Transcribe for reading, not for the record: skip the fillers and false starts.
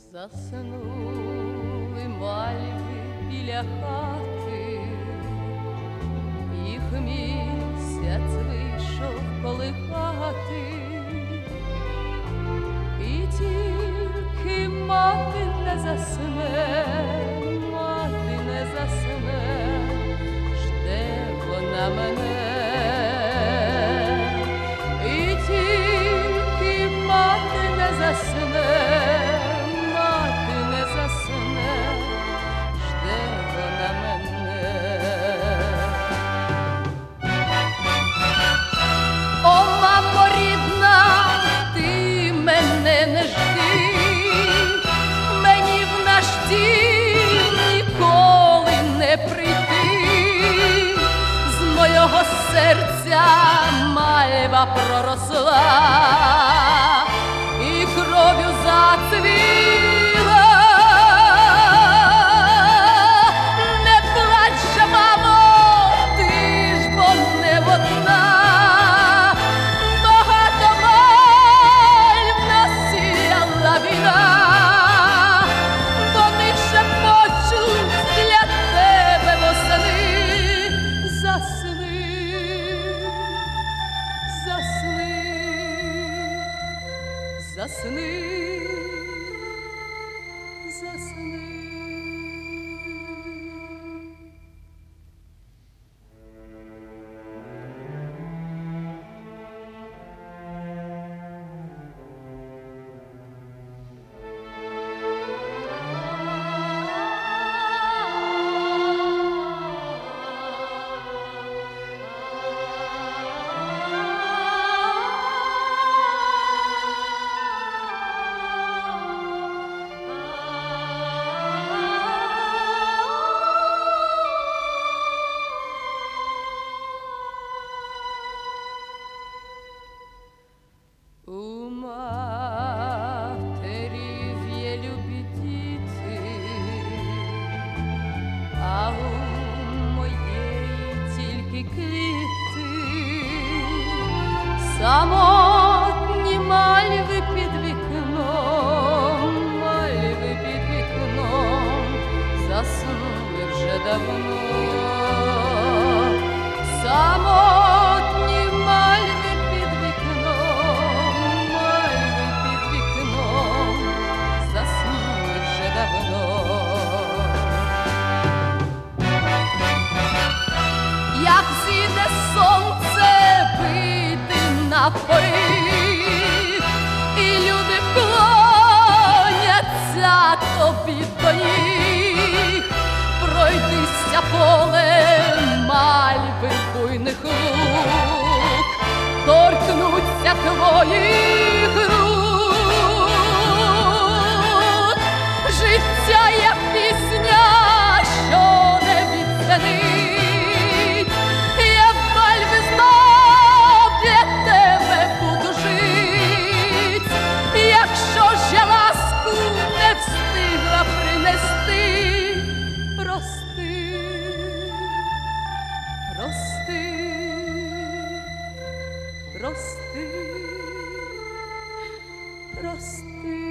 Заснули мальви біля хати, їх місяць вийшов колихати, і тільки мати не засне, мати не засне, жде вона мене, і тільки мати не засне. Мого серця мальва проросла і кров'ю зацвіла. Не плач же, мамо, ти ж бо не одна, багато мальв насіяла війна, вони шепочуть для тебе восени. Засни, засни, засни. У матерів є любі діти, а у моєї тільки квіти, самотні мальви під вікном, мальви під вікном, заснули вже давно. Самотні мальви під вікном, мальви під вікном, заснули вже давно. Як зійде сонце вийти на поріг, і люди клоняться тобі до ніг, пройдися полем мальви буйних лук, торкнуться твоїх рук. Життя є пісня, що не відстенить, я в мальви знов для тебе буду жить. Якщо ж я ласку не встигла принести, прости, прости, прости, прости.